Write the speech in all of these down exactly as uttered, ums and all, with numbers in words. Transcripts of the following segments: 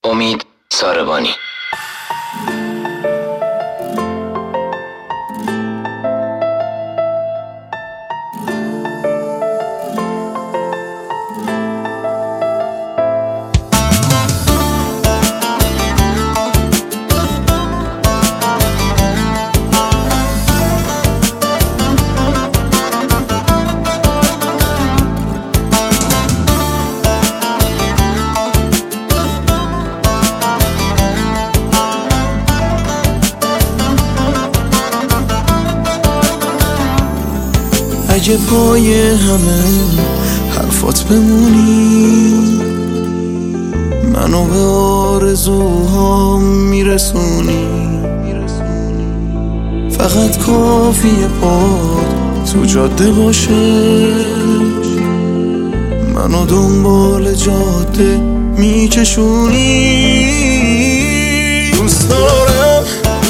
امید ساربانی. اگه پای همه حرفات بمونی، منو به آرزوهام میرسونی. فقط کافیه پاد تو جاده باشه، منو دنبال جاده میکشونی. دوست دارم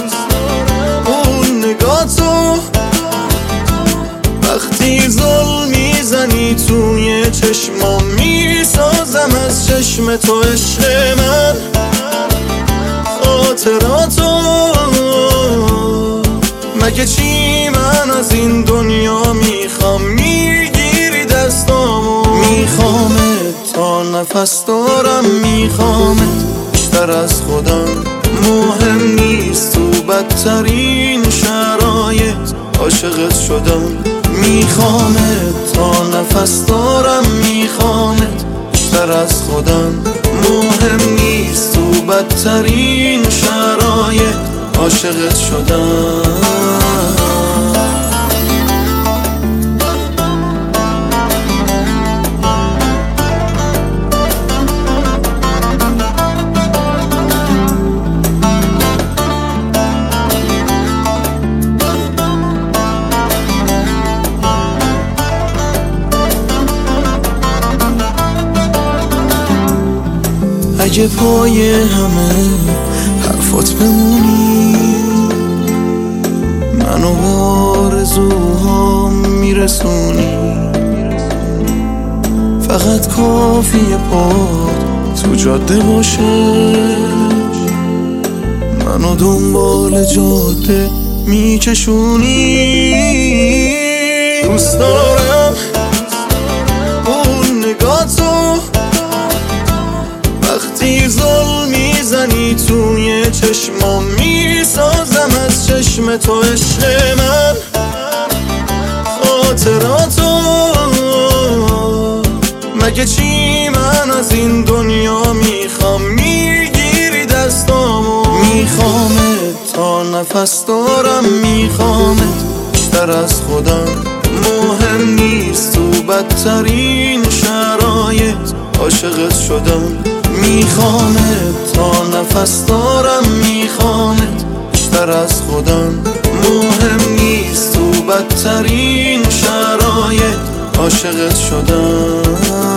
اون نگاتو وقتی زل میزنی توی چشمام، میسازم از چشم تو عشق من خاطراتو. مگه چی من از این دنیا میخوام، میگیری دستامو. میخوامت تا نفس دارم، میخوامت بیشتر از خودم. مهم نیست تو بدترین شرایط عاشقت شدم. میخوامت تا نفس دارم، میخوامت بیشتر از خودم. مهم نیست تو بدترین شرایط عاشقت شدم. اگه پای همه حرفات بمونی، منو به آرزوهام میرسونی. فقط کافیه پاد تو جاده باشه، منو دنبال جاده میکشونی. دوست دارم اون نگاتو وقتی زل میزنی توی چشمام، میسازم از چشم تو عشق من خاطراتو. مگه چی من از این دنیا میخوام، میگیری دستامو. میخوامت تا نفس دارم، میخوامت بیشتر از خودم. مهم نیست تو بدترین شرایط عاشقت شدم. میخوامت تا نفس دارم، میخوامت بیشتر از خودم. مهم نیست تو بدترین شرایط عاشقت شدم.